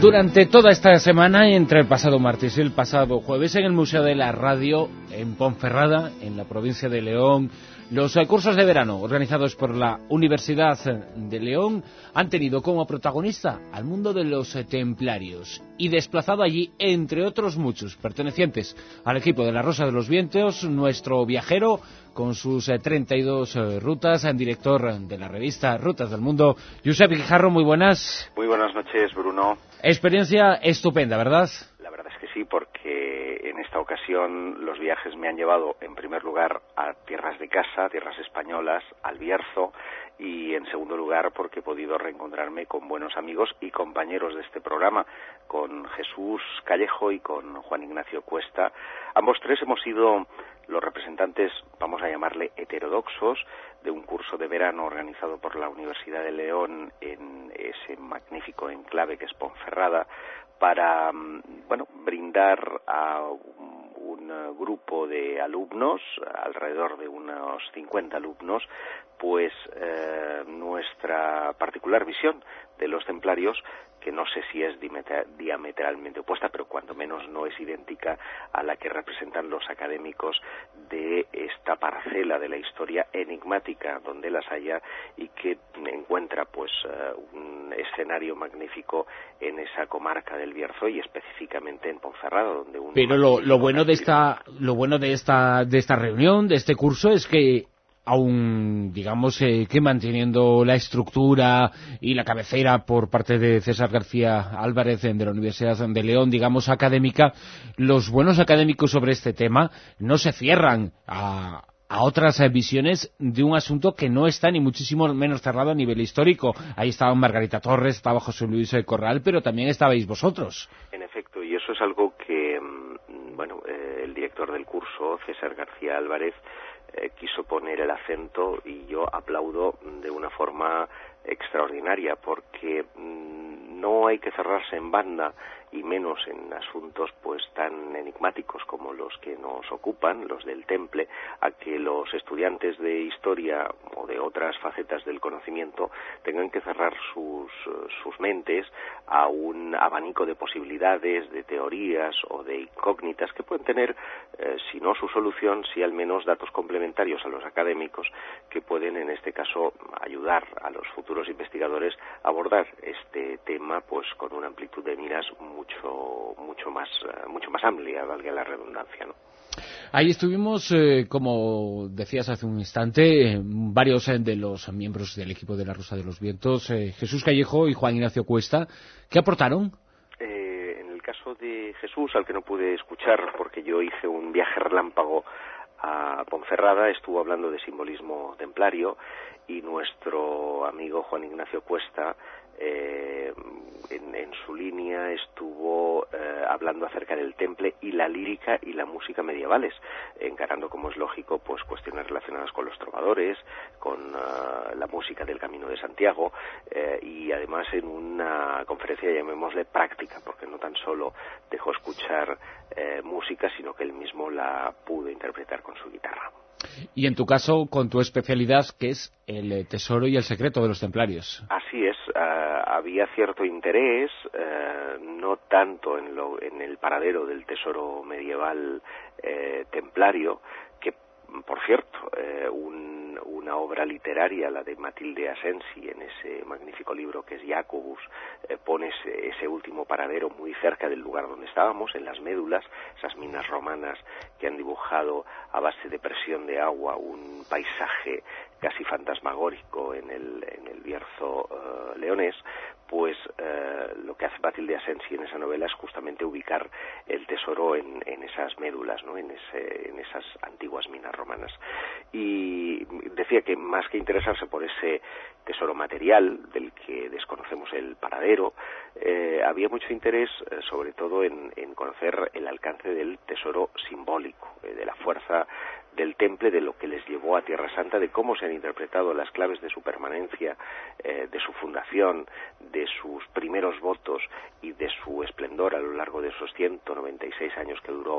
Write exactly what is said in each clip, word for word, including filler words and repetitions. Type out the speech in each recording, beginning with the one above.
Durante toda esta semana, entre el pasado martes y el pasado jueves, en el Museo de la Radio, en Ponferrada, en la provincia de León, los cursos de verano organizados por la Universidad de León han tenido como protagonista al mundo de los templarios y desplazado allí, entre otros muchos pertenecientes al equipo de la Rosa de los Vientos, nuestro viajero con sus treinta y dos rutas, en director de la revista Rutas del Mundo, Josep Guijarro. Muy buenas. Muy buenas noches, Bruno. Experiencia estupenda, ¿verdad? La verdad es que sí, porque en esta ocasión los viajes me han llevado, en primer lugar, a tierras de casa, tierras españolas, al Bierzo, y en segundo lugar porque he podido reencontrarme con buenos amigos y compañeros de este programa, con Jesús Callejo y con Juan Ignacio Cuesta. Ambos tres hemos sido los representantes, vamos a llamarle heterodoxos, de un curso de verano organizado por la Universidad de León en ese magnífico enclave que es Ponferrada, para, bueno, brindar a un grupo de alumnos, alrededor de unos cincuenta alumnos, pues eh, nuestra particular visión de los templarios, que no sé si es diametralmente opuesta, pero cuando menos no es idéntica a la que representan los académicos de esta parcela de la historia enigmática donde las haya, y que encuentra pues un escenario magnífico en esa comarca del Bierzo y específicamente en Ponferrada, donde un pero lo, lo bueno de esta lo bueno de esta de esta reunión, de este curso, es que aún, digamos, eh, que manteniendo la estructura y la cabecera por parte de César García Álvarez de la Universidad de León, digamos, académica, los buenos académicos sobre este tema no se cierran a, a otras eh, visiones de un asunto que no está ni muchísimo menos cerrado a nivel histórico. Ahí estaba Margarita Torres, estaba José Luis Corral, pero también estabais vosotros. En efecto, y eso es algo que, bueno, eh, el director del curso, César García Álvarez, Eh, quiso poner el acento, y yo aplaudo de una forma extraordinaria, porque mmm, no hay que cerrarse en banda, y menos en asuntos pues tan enigmáticos como los que nos ocupan, los del temple, a que los estudiantes de historia o de otras facetas del conocimiento tengan que cerrar sus, sus mentes a un abanico de posibilidades, de teorías o de incógnitas que pueden tener, eh, si no su solución, si al menos datos complementarios a los académicos que pueden, en este caso, ayudar a los futuros investigadores a abordar este tema pues con una amplitud de miras muy mucho mucho más mucho más amplia, valga la redundancia, ¿no? Ahí estuvimos, eh, como decías hace un instante, eh, varios eh, de los miembros del equipo de la Rosa de los Vientos, eh, Jesús Callejo y Juan Ignacio Cuesta. ¿Qué aportaron? Eh, en el caso de Jesús, al que no pude escuchar porque yo hice un viaje relámpago a Ponferrada, estuvo hablando de simbolismo templario, y nuestro amigo Juan Ignacio Cuesta Eh, en, en su línea estuvo eh, hablando acerca del temple y la lírica y la música medievales, encarando, como es lógico, pues cuestiones relacionadas con los trovadores, con uh, la música del Camino de Santiago, eh, y además en una conferencia, llamémosle práctica, porque no tan solo dejó escuchar eh, música, sino que él mismo la pudo interpretar con su guitarra. Y en tu caso, con tu especialidad, que es el tesoro y el secreto de los templarios. Así es, uh, había cierto interés, uh, no tanto en, lo, en el paradero del tesoro medieval eh, templario, que, por cierto, eh, un, una obra literaria, la de Matilde Asensi, en ese magnífico libro que es Jacobus, eh, pone ese, ese último paradero muy cerca del lugar donde estábamos, en las médulas, esas minas romanas que han dibujado a base de presión de agua un paisaje casi fantasmagórico en el, en el Bierzo uh, leonés. Pues uh, lo que hace Matilde Asensi en esa novela es justamente ubicar el tesoro en, en esas médulas, ¿no? en, ese, en esas antiguas minas romanas. Y decía que más que interesarse por ese tesoro material, del que desconocemos el paradero, eh, había mucho interés, eh, sobre todo en, en conocer el alcance del tesoro simbólico, eh, de la fuerza del temple, de lo que les llevó a Tierra Santa, de cómo se han interpretado las claves de su permanencia, eh, de su fundación, de sus primeros votos y de su esplendor a lo largo de esos ciento noventa y seis años que duró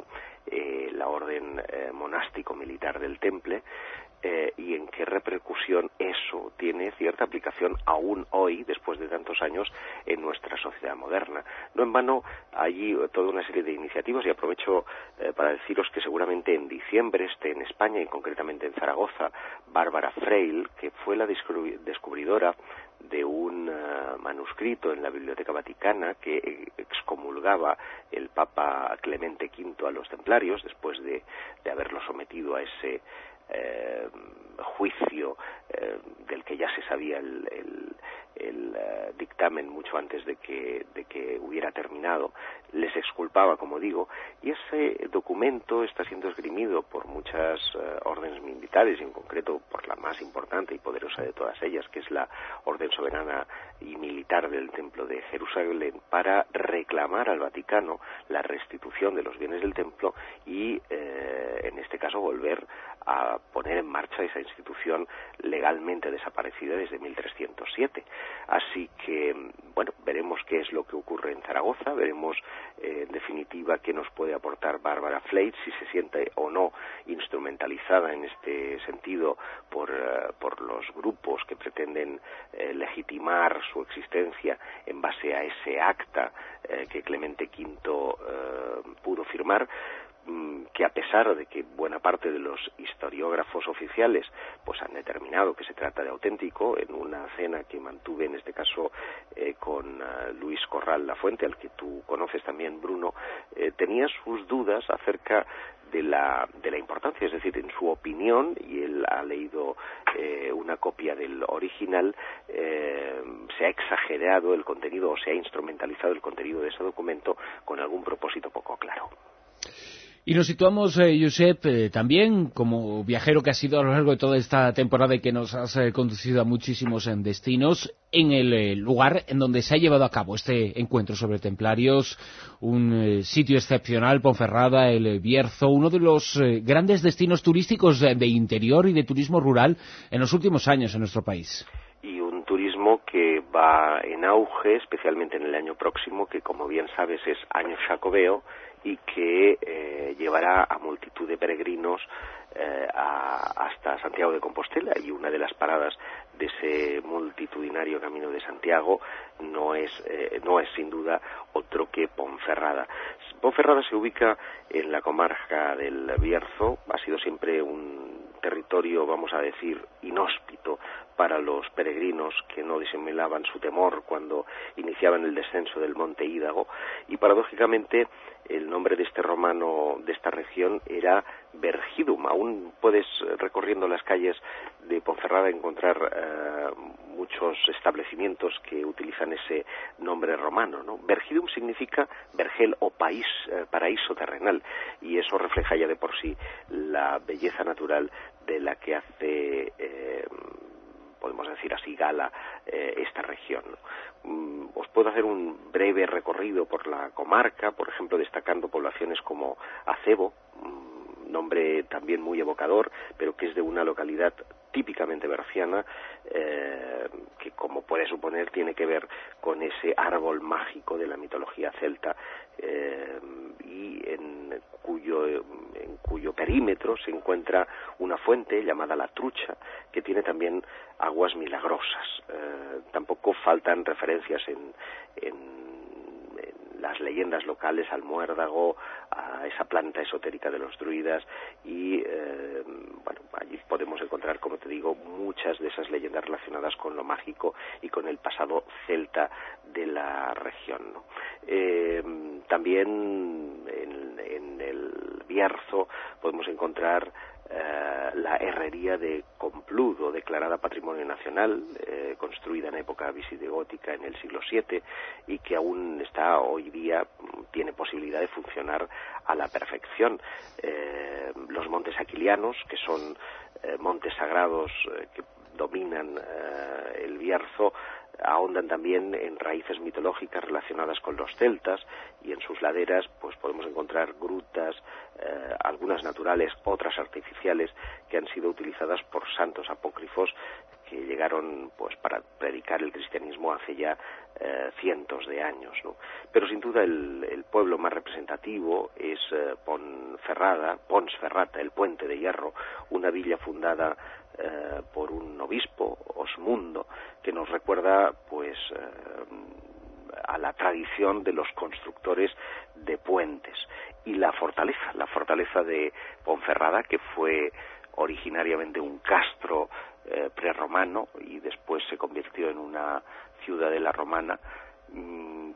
eh, la orden eh, monástico-militar del Temple, eh, y en qué repercusión eso tiene cierta aplicación aún hoy, después de tantos años, en nuestra sociedad moderna. No en vano, allí toda una serie de iniciativas, y aprovecho eh, para deciros que seguramente en diciembre esté en España, y concretamente en Zaragoza, Bárbara Freil, que fue la descubridora de un uh, manuscrito en la Biblioteca Vaticana que excomulgaba el Papa Clemente quinto a los templarios, después de, de haberlo sometido a ese eh, juicio eh, del que ya se sabía el, el, el uh, dictamen mucho antes de que, de que hubiera terminado. Les exculpaba, como digo, y ese documento está siendo esgrimido por muchas uh, órdenes militares, y en concreto por la más importante y poderosa de todas ellas, que es la Orden Soberana y Militar del Templo de Jerusalén, para reclamar al Vaticano la restitución de los bienes del templo y, eh, en este caso, volver a poner en marcha esa institución legalmente desaparecida desde mil trescientos siete. Así que, bueno, veremos qué es lo que ocurre en Zaragoza, veremos eh, en definitiva qué nos puede aportar Bárbara Freil, si se siente o no instrumentalizada en este sentido por, uh, por los grupos que pretenden eh, legitimar su existencia en base a ese acta eh, que Clemente quinto eh, pudo firmar, que a pesar de que buena parte de los historiógrafos oficiales pues han determinado que se trata de auténtico, en una cena que mantuve en este caso eh, con uh, Luis Corral Lafuente, al que tú conoces también, Bruno, eh, tenía sus dudas acerca de la, de la importancia, es decir, en su opinión, y él ha leído eh, una copia del original, eh, se ha exagerado el contenido o se ha instrumentalizado el contenido de ese documento con algún propósito poco claro. Y nos situamos, eh, Josep, eh, también como viajero que has sido a lo largo de toda esta temporada y que nos has eh, conducido a muchísimos en destinos, en el eh, lugar en donde se ha llevado a cabo este encuentro sobre templarios, un eh, sitio excepcional, Ponferrada, el Bierzo, uno de los eh, grandes destinos turísticos de, de interior y de turismo rural en los últimos años en nuestro país. Y un turismo que va en auge, especialmente en el año próximo, que como bien sabes es año jacobeo, y que eh, llevará a multitud de peregrinos eh, a, hasta Santiago de Compostela, y una de las paradas de ese multitudinario Camino de Santiago no es, eh, no es sin duda otro que Ponferrada. Ponferrada se ubica en la comarca del Bierzo, ha sido siempre un territorio, vamos a decir, inhóspito para los peregrinos que no disimulaban su temor cuando iniciaban el descenso del monte Ídago, y paradójicamente el nombre de este romano de esta región era Vergidum. Aún puedes, recorriendo las calles de Ponferrada, encontrar eh, muchos establecimientos que utilizan ese nombre romano, ¿no? Vergidum significa vergel o país, eh, paraíso terrenal, y eso refleja ya de por sí la belleza natural de la que hace, eh, podemos decir así, gala eh, esta región, ¿no? Mm, os puedo hacer un breve recorrido por la comarca, por ejemplo, destacando poblaciones como Acebo, mm, nombre también muy evocador, pero que es de una localidad típicamente berciana, eh, que, como puede suponer, tiene que ver con ese árbol mágico de la mitología celta, eh, y en cuyo, en cuyo perímetro se encuentra una fuente llamada La Trucha, que tiene también aguas milagrosas. Eh, tampoco faltan referencias en, en, en las leyendas locales al muérdago, a esa planta esotérica de los druidas, y eh, bueno, allí podemos encontrar, como te digo, muchas de esas leyendas relacionadas con lo mágico y con el pasado celta de la región, ¿no? Eh, también en, en el Bierzo podemos encontrar eh, la herrería de Compludo, declarada Patrimonio Nacional, eh, construida en época visigótica en el siglo siete, y que aún está hoy día, tiene posibilidad de funcionar a la perfección. Eh, los montes aquilianos, que son eh, montes sagrados eh, que dominan eh, el Bierzo, ahondan también en raíces mitológicas relacionadas con los celtas, y en sus laderas pues podemos encontrar grutas, eh, algunas naturales, otras artificiales, que han sido utilizadas por santos apócrifos que llegaron pues para predicar el cristianismo hace ya eh, cientos de años, ¿no? Pero sin duda el, el pueblo más representativo es eh, Ponferrada, Ponsferrata, el Puente de Hierro, una villa fundada eh, por un obispo, Osmundo, que nos recuerda pues eh, a la tradición de los constructores de puentes, y la fortaleza, la fortaleza de Ponferrada, que fue originariamente un castro eh, prerromano y después se convirtió en una ciudadela romana, mmm,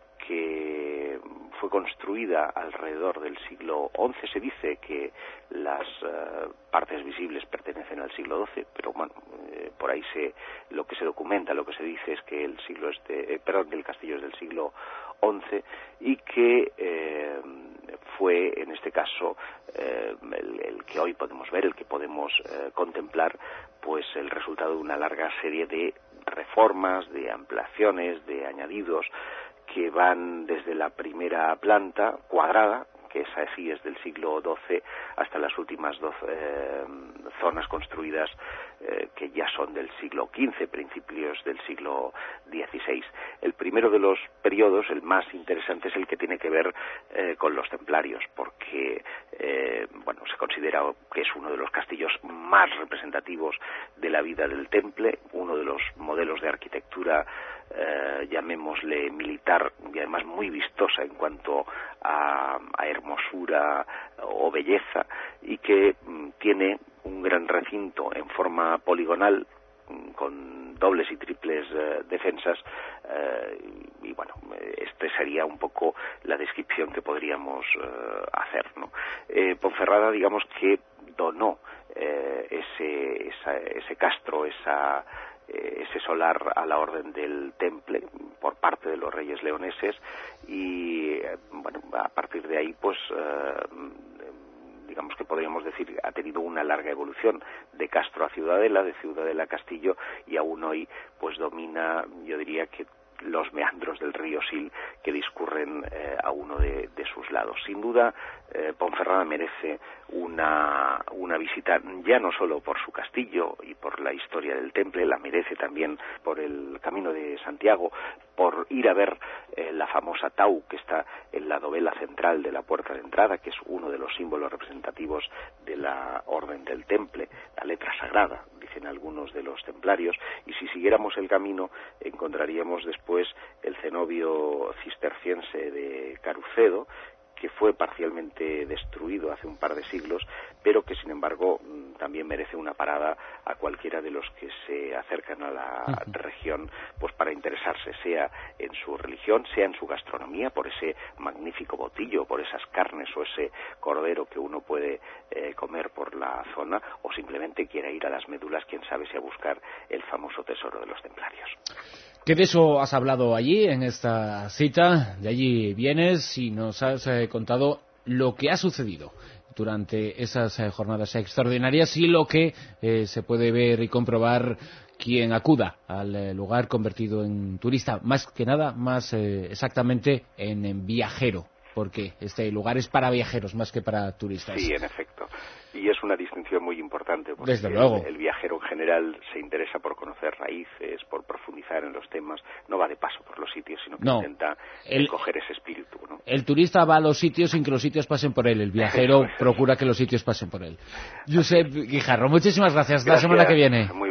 que fue construida alrededor del siglo once. Se dice que las uh, partes visibles pertenecen al siglo doce, pero bueno, eh, por ahí se, lo que se documenta, lo que se dice es que el siglo este, eh, perdón, que el castillo es del siglo once y que eh, fue en este caso eh, el, el que hoy podemos ver, el que podemos eh, contemplar, pues el resultado de una larga serie de reformas, de ampliaciones, de añadidos que van desde la primera planta cuadrada, que esa sí es del siglo doce, hasta las últimas dos eh, zonas construidas eh, que ya son del siglo quince, principios del siglo dieciséis. El primero de los periodos, el más interesante, es el que tiene que ver eh, con los templarios, porque eh, bueno, se considera que es uno de los castillos más representativos de la vida del temple, uno de los modelos de arquitectura, eh, llamémosle militar, y además muy vistosa en cuanto a, a hermosura o belleza, y que mm, tiene un gran recinto en forma poligonal mm, con dobles y triples eh, defensas, eh, y, y bueno, este sería un poco la descripción que podríamos eh, hacer, ¿no? Eh, Ponferrada, digamos que donó eh, ese, esa, ese castro, esa ese solar a la orden del Temple por parte de los reyes leoneses, y bueno, a partir de ahí pues eh, digamos que podríamos decir ha tenido una larga evolución de castro a ciudadela, de ciudadela a castillo, y aún hoy pues domina, yo diría que los meandros del río Sil que discurren eh, a uno de, de sus lados. Sin duda, eh, Ponferrada merece una, una visita, ya no solo por su castillo y por la historia del temple, la merece también por el Camino de Santiago, por ir a ver eh, la famosa Tau, que está en la dovela central de la puerta de entrada, que es uno de los símbolos representativos de la Orden del Temple, la letra sagrada, dicen algunos de los templarios, y si siguiéramos el camino encontraríamos después el cenobio cisterciense de Carucedo, que fue parcialmente destruido hace un par de siglos, pero que sin embargo también merece una parada a cualquiera de los que se acercan a la uh-huh. región, pues para interesarse, sea en su religión, sea en su gastronomía, por ese magnífico botillo, por esas carnes o ese cordero que uno puede eh, comer por la zona, o simplemente quiera ir a las médulas, quién sabe si a buscar el famoso tesoro de los templarios. Que de eso has hablado allí, en esta cita, de allí vienes y nos has eh, contado lo que ha sucedido durante esas eh, jornadas extraordinarias y lo que eh, se puede ver y comprobar quien acuda al eh, lugar convertido en turista, más que nada, más eh, exactamente en, en viajero, porque este lugar es para viajeros más que para turistas. Sí, en efecto. Y es una distinción muy importante, porque Desde luego. El, el viajero en general se interesa por conocer raíces, por profundizar en los temas, no va de paso por los sitios, sino que no. intenta el, coger ese espíritu, ¿no? El turista va a los sitios sin que los sitios pasen por él, el viajero procura que los sitios pasen por él. Josep Guijarro, muchísimas gracias, gracias. La semana que viene. Muy